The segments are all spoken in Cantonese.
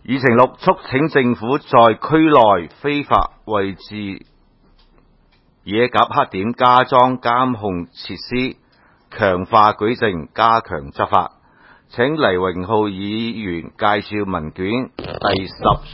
議程6促請政府在區內非法位置野鴿黑點加裝監控設施，強化舉證，加強執法。請黎榮浩議員介紹文件第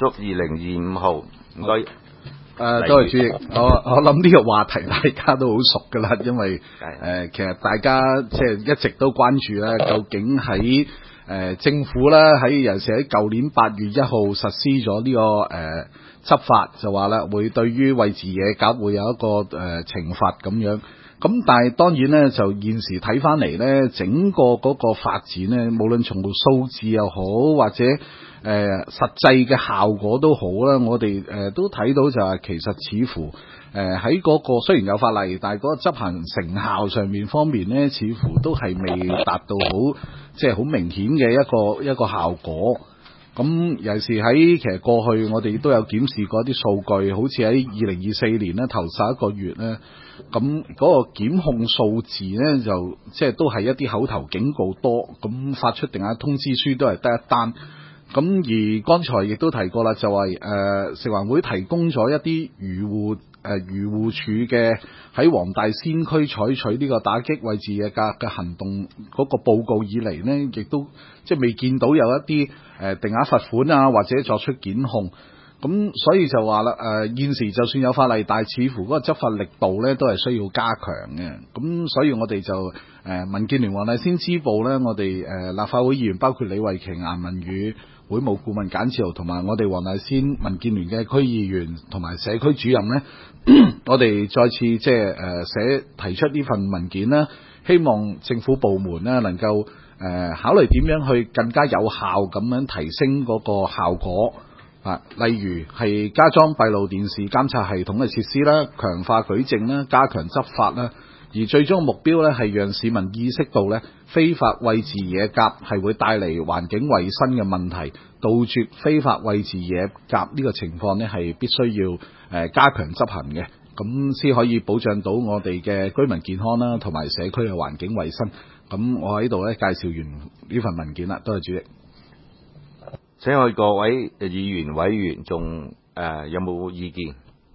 10/2025號。唔該。 多謝主席。我諗呢個話題大家都好熟噶啦，因為其實大家即係一直都關注咧，究竟喺政府咧尤其是喺舊年8月1號實施咗呢個執法，就話咧會對於餵飼野鴿會有一個懲罰咁樣。咁但係當然咧，就現時睇翻嚟咧，整個嗰個發展咧，無論從數字又好，或者實際嘅效果都好啦，我哋都睇到就係其實似乎喺嗰個雖然有法例，但係嗰個執行成效上面方面咧，似乎都係未達到好即係好明顯嘅一個效果。咁尤其是喺其實過去我哋都有檢視過一啲數據，好似喺2024年咧頭11個月咧，咁嗰個檢控數字咧就即係都係一啲口頭警告多，咁發出定額通知書都係得一單。咁而剛才亦都提過啦，就係食環會提供咗一啲漁護署嘅喺黃大仙區採取呢個打擊餵飼野鴿嘅行動嗰個報告以嚟呢，亦都即係未見到有一啲定額罰款啊，或者作出檢控。咁所以就話啦，現時就算有法例，但係似乎嗰個執法力度咧都係需要加強嘅。咁所以我哋就民建聯黃大仙支部咧，我哋立法會議員包括李慧瓊、顏文宇、會務顧問簡志豪同埋我哋黃大仙民建聯嘅區議員同埋社區主任咧，我哋再次即係提出呢份文件啦，希望政府部門咧能夠考慮點樣去更加有效咁樣提升嗰個效果。例如係加裝閉路電視監察系統嘅設施啦，強化舉證啦，加強執法啦，而最終嘅目標咧係讓市民意識到咧非法餵飼野鴿係會帶嚟環境衛生嘅問題，杜絕非法餵飼野鴿呢個情況咧係必須要加強執行嘅，咁先可以保障到我哋嘅居民健康啦，同埋社區嘅環境衛生。咁我喺度咧介紹完呢份文件啦，多謝主席。 請問各位議員委員仲有冇意見？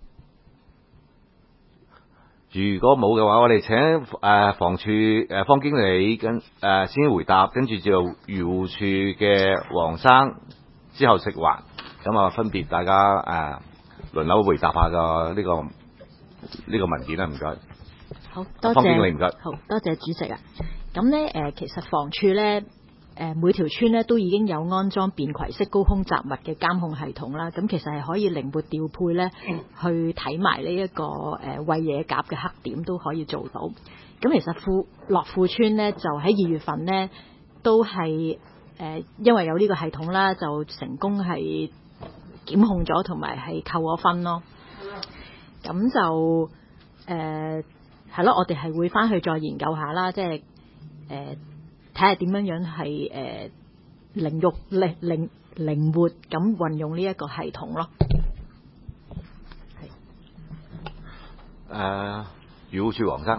如果冇嘅話，我哋請房署方經理先回答，跟住就漁護署嘅黃生，之後食環，咁啊分別大家輪流回答下呢個文件啦，唔該。 好多謝方經理，唔該。 好多謝主席啊。咁咧其實房署咧。每條村咧都已經有安裝便攜式高空雜物嘅監控系統啦，咁其實係可以靈活調配咧，去睇埋呢一個餵野鴿嘅黑點都可以做到。咁其實樂富村咧就喺2月份咧都係因為有呢個系統啦，就成功係檢控咗同埋係扣咗分咯。咁就係咯，我哋係會翻去再研究下啦，即係睇下點樣係靈活咁運用呢一個系統咯。 漁護署黃生，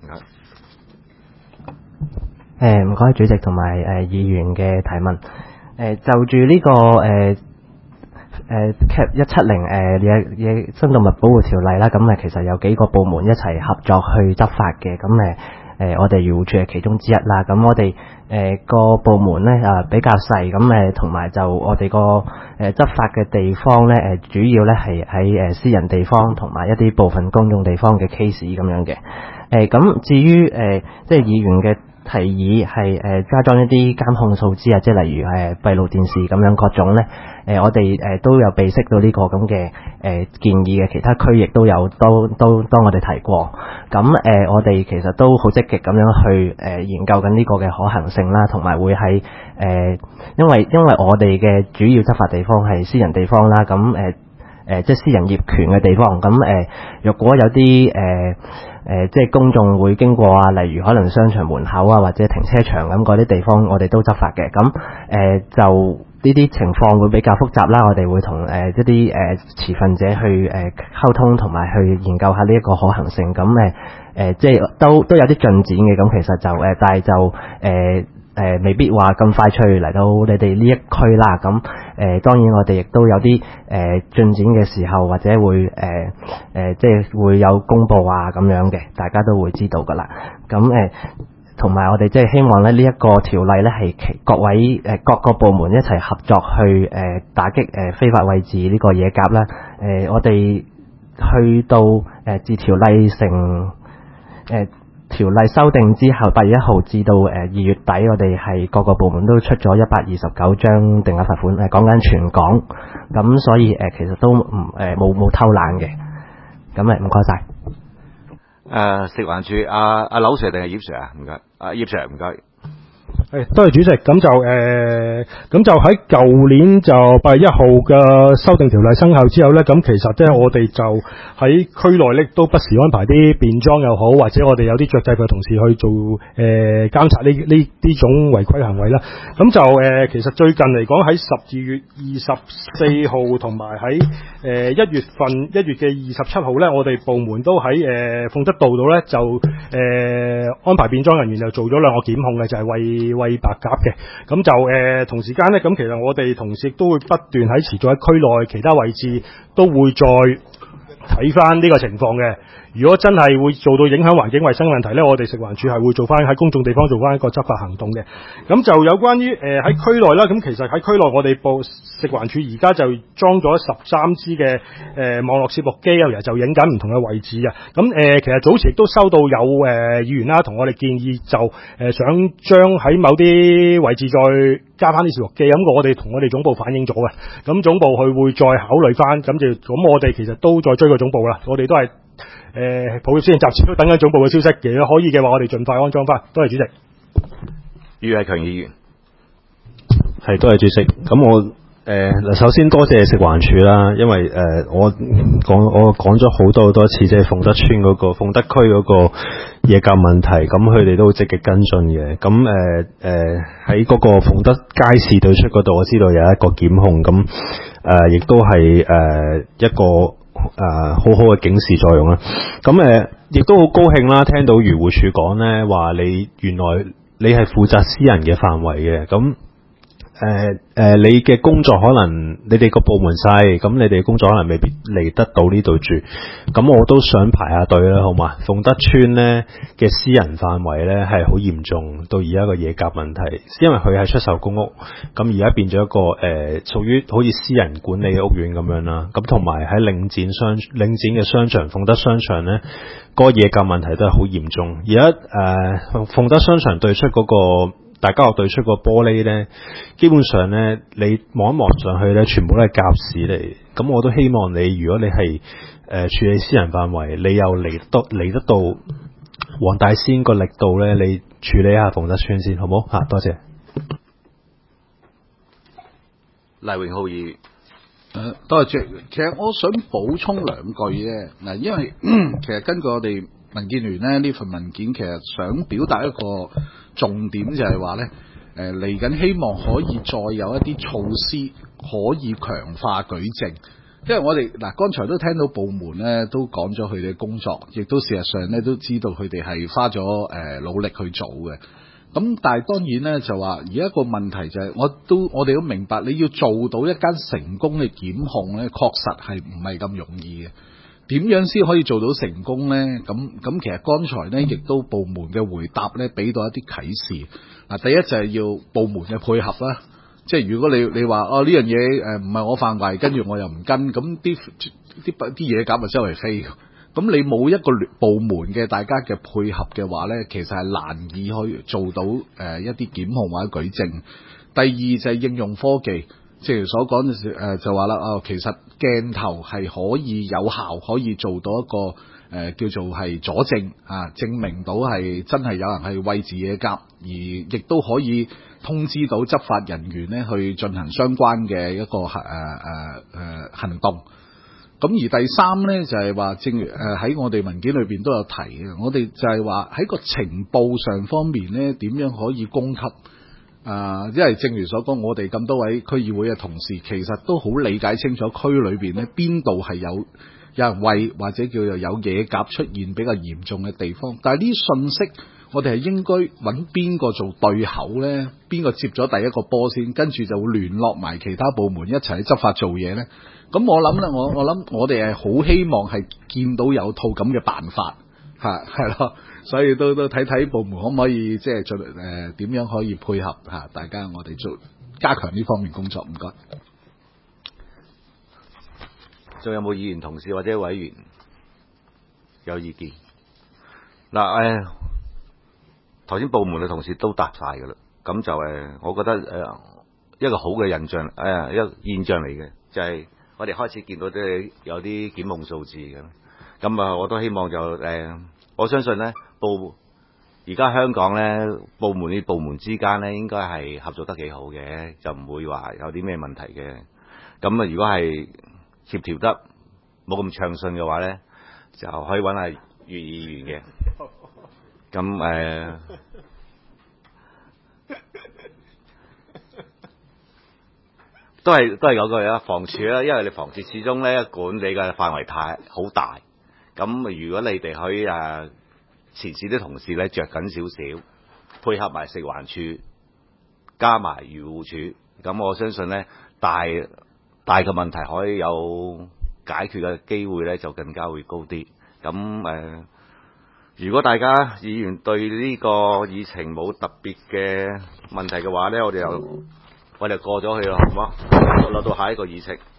唔該主席同埋議員嘅提問。就住呢個Cap 170野生動物保護條例啦，咁其實有幾個部門一齊合作去執法嘅，咁我哋漁護署係其中之一啦。咁我哋個部門咧比較細，咁同埋就我哋個執法嘅地方咧主要咧係喺私人地方同埋一啲部分公眾地方嘅 case 咁樣嘅。咁至於即係議員嘅提議係加裝一啲監控數字啊，即係例如閉路電視咁樣各種咧，我哋都有備悉到呢個咁嘅建議嘅，其他區亦都有都我哋提過。咁我哋其實都好積極咁樣去研究緊呢個嘅可行性啦，同埋會喺因為我哋嘅主要執法地方係私人地方啦，咁即係私人業權嘅地方，咁若果有啲即係公眾會經過啊，例如可能商場門口啊，或者停車場咁嗰啲地方，我哋都執法嘅。咁就呢啲情況會比較複雜啦，我哋會同一啲持份者去溝通，同埋去研究下呢一個可行性。咁即係都有啲進展嘅。咁其實就但係就未必話咁快脆嚟到你哋呢一區啦。咁當然我哋亦都有啲進展嘅時候，或者會即係會有公佈啊咁樣嘅，大家都會知道㗎啦。咁同埋我哋即係希望咧呢一個條例咧係各位各個部門一齊合作去打擊非法餵飼呢個野鴿啦。我哋去到自條例成條例修訂之後，8月1號至到2月底，我哋係各個部門都出咗129張定額罰款，講緊全港。咁所以其實都冇偷懶嘅。咁唔該晒。 食環署阿劉 Sir 定係葉 Sir 啊？唔該，葉 Sir 唔該。 多謝主席。咁就喺舊年就8月1號嘅修訂條例生效之後咧，咁其實咧我哋就喺區內咧都不時安排啲便裝又好，或者我哋有啲著制服同事去做監察呢種違規行為啦。咁就其實最近嚟講喺12月24號同埋喺1月嘅27號咧，我哋部門都喺鳳德道度咧就安排便裝人員就做咗2個檢控嘅，就係餵白鴿嘅。咁就同時間咧，咁其實我哋同事都會不斷喺持續喺區內其他位置都會再睇翻呢個情況嘅。如果真係會做到影響環境衛生問題咧，我哋食環署係會做翻喺公眾地方做翻一個執法行動嘅。咁就有關於喺區內啦，咁其實喺區內我哋食環署而家就裝咗13支嘅網絡攝錄機，有日就影緊唔同嘅位置啊。咁其實早前亦都收到有議員啦同我哋建議，就想將喺某啲位置再加翻啲攝錄機，咁我哋同我哋總部反映咗嘅，咁總部佢會再考慮翻，咁我哋其實都再追個總部啦，我哋都係抱歉先，暫時都等緊總部嘅消息嘅，如果可以嘅話，我哋盡快安裝翻。多謝主席。 余偉強議員， 係多謝主席。咁我首先多謝食環署啦，因為我講咗好多次，即係鳳德村嗰個鳳德區嗰個野鴿問題，咁佢哋都好積極跟進嘅。咁喺嗰個鳳德街市對出嗰度，我知道有一個檢控，咁亦都係一個好好嘅警示作用啦。咁亦都好高興啦，聽到漁護署講咧話你原來你係負責私人嘅範圍嘅。咁你嘅工作可能你哋個部門細，咁你哋工作可能未必嚟得到呢度住，咁我都想排下隊啦，好嘛？鳳德村呢嘅私人範圍呢係好嚴重，到而家個野鴿問題，因為佢係出售公屋，咁而家變咗一個屬於好似私人管理嘅屋苑咁樣啦，咁同埋喺領展嘅商場鳳德商場呢，嗰個野鴿問題都係好嚴重。而家鳳德商場對出嗰個大家樂對出個玻璃咧，基本上咧，你望一望上去咧，全部都係鴿屎嚟。咁我都希望你，如果你係處理私人範圍，你又嚟得到黃大仙個力度咧，你處理一下鳳德村先，好唔好？多謝。 黎永浩議員， 多謝。其實我想補充2句啫。嗱，因為其實根據我哋民建聯咧呢份文件，其實想表達一個重點，就係話咧，嚟緊希望可以再有一啲措施可以強化舉證，因為我哋剛才都聽到部門咧都講咗佢哋嘅工作，亦都事實上咧都知道佢哋係花咗努力去做嘅。咁但係當然咧就話而家個問題就係、我哋都明白，你要做到一間成功嘅檢控咧，確實係唔係咁容易嘅。點樣先可以做到成功呢？咁其實剛才呢亦都部門嘅回答呢俾到一啲啟示。第一就係要部門嘅配合啦。即係如果你話呢樣嘢唔係我範圍，跟住我又唔跟，咁啲野鴿咪周圍飛。咁你冇一個部門嘅大家嘅配合嘅話呢，其實係難以去做到一啲檢控或者舉證。第二就係應用科技。正如所講就話啦，其實鏡頭係可以有效，可以做到一個叫做係佐證啊，證明到係真係有人係餵飼野鴿，而亦都可以通知到執法人員呢去進行相關嘅一個行動。咁而第三呢，就係話，正如喺我哋文件裏邊都有提嘅，我哋就係話喺個情報上方面呢，點樣可以供給？因為正如所講，我哋咁多位區議會嘅同事，其實都好理解清楚區裏邊呢邊度係有人餵或者叫做有野鴿出現比較嚴重嘅地方，但係呢啲信息我哋係應該揾邊個做對口咧？邊個接咗第一個波先，跟住就會聯絡埋其他部門一齊去執法做嘢咧？咁我諗咧，我諗我哋係好希望係見到有套咁嘅辦法嚇，係咯，所以都睇睇部門可唔可以即係盡點樣可以配合嚇大家，我哋做加強呢方面工作。唔該。 仲有冇議員同事或者委員有意見？嗱，頭先部門嘅同事都答晒㗎啦，咁就我覺得一個好嘅印象，一個現象嚟嘅，就係、我哋開始見到啲有啲檢控數字嘅，咁啊，我都希望就我相信咧而家香港咧部門與部門之間咧應該係合作得幾好嘅，就唔會話有啲咩問題嘅。咁啊，如果係協調得冇咁暢順嘅話咧，就可以揾下粵議員嘅。咁都係嗰句啦，房署啦，因為你房署始終咧管理嘅範圍好大。咁如果你哋可以前線啲同事咧着緊少少，配合埋食環署，加埋漁護署，咁我相信咧大嘅問題可以有解決嘅機會咧就更加會高啲。咁如果大家議員對呢個議程冇特別嘅問題嘅話咧，我哋過咗去啦，好唔好？落到下一個議程。